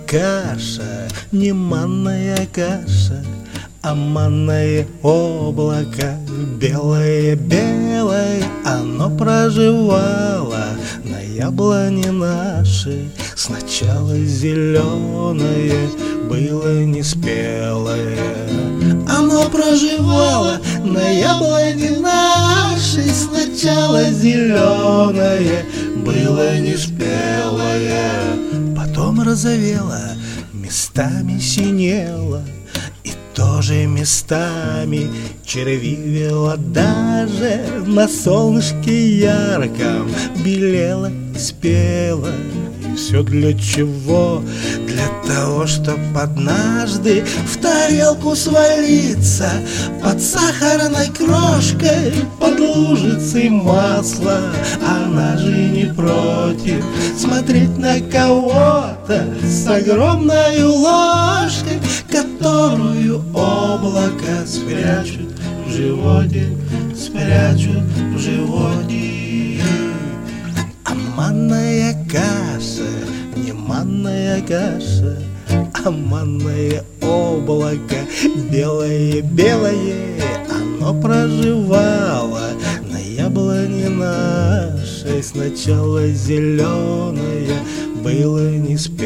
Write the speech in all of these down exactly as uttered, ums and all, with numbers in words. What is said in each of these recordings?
каша, не манная каша, а манное облако. Белое-белое оно проживало на яблоне нашей. Сначала зеленое было неспелое. Оно проживало на яблоне нашей. Сначала зеленое было неспелое. Потом розовело, местами синело, и тоже местами червивело. Даже на солнышке ярком белело и спело. И все для чего? Для того, чтоб однажды в тарелку свалиться под сахарной крошкой, под лужицей масла. Она же не против смотреть на кого-то с огромной ложкой, которую облако спрячут в животе, спрячут в животе. А манная каша, не манная каша, а манное облако. Белое-белое оно проживало на яблоне нашей. Сначала зеленое было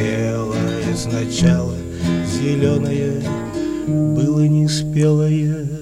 неспелое. Сначала зеленое было неспелое.